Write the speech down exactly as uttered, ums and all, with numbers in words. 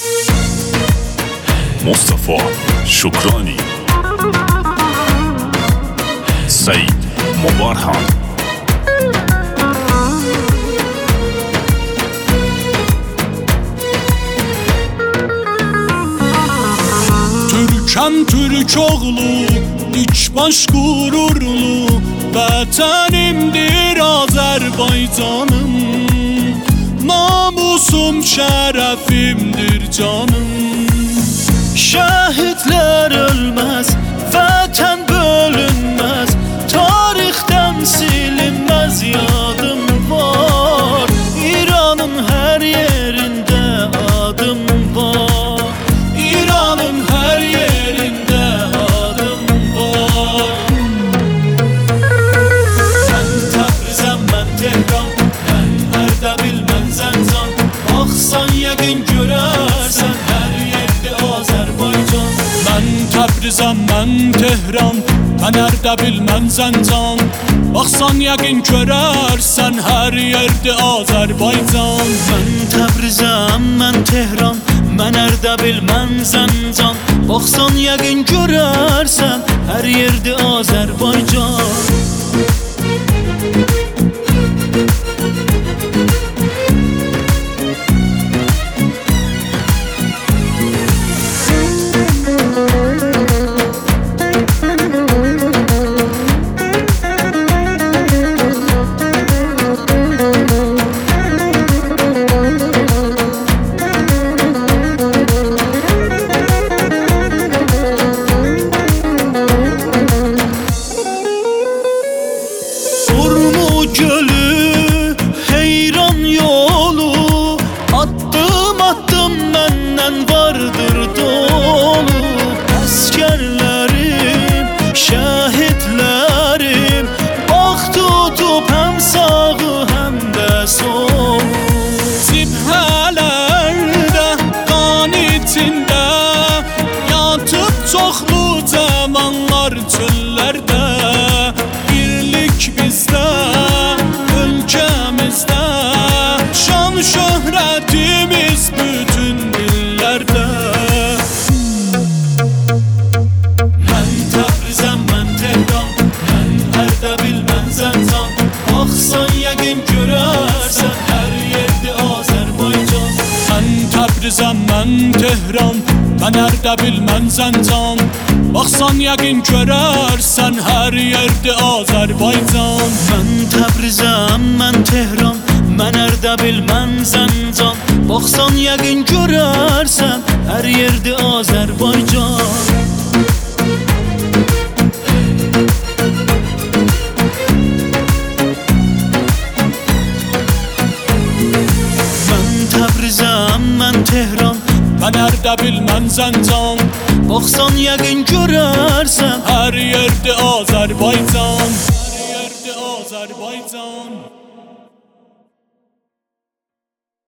مصطفى شکرانی، سعید مبارهان. Türkəm Türk oğlu, dik baş qürurlu, vətənimdir Azərbaycanım. Namusum, şərəfimdir canım. Şəhidlər ölməz, vətən bölünməz, tarixdən silinməz yadım var. İranın hər yerində adım var, İranın hər yerində adım var. Mən Təbrizəm, mən Tehran, mən Ərdəbil, mən Zəncan. Baxsan yəqin görərsən hər yerdə Azərbaycan. Mən Təbrizəm, mən Tehran, mən Ərdəbil, mən Zəncan. Baxsan yəqin görərsən hər yerdə Azərbaycan. Mən Təbrizəm, mən Tehran, mən Ərdəbil, mən Zəncan. Baxsan yəqin görərsən hər yerdə Azərbaycan. Gölü, heyran yolu, addım addım məndən vardır dolu. Əsgərlərim, şəhidlərim, bax tutub həm sağı həm də solu. Cibhələrdə, qan içində yatıb çoxlu cavanlar çöllərdə. Birlik bizdə, ölkəmizdə, şan şöhrətimiz bütün dillərdə. Mən Təbrizəm, mən Tehran, mən Ərdəbil, mən Zəncan. Baxsan yəqin görərsən hər yerdə Azərbaycan. Mən Təbrizəm, mən Tehran, mən Ərdəbil, mən Zəncan. Baxsan yəqin görərsən hər yerdə Azərbaycan. Mən Təbrizəm, mən Tehran, mən Ərdəbil, mən Zəncan. Baxsan yəqin görərsən hər yerdə Azərbaycan. Mən Təbrizəm, mən Tehran, mən Ərdəbil, mən Zəncan. Baxsan yəqin görərsən hər yerdə Azərbaycan. Hər yerdə Azərbaycan.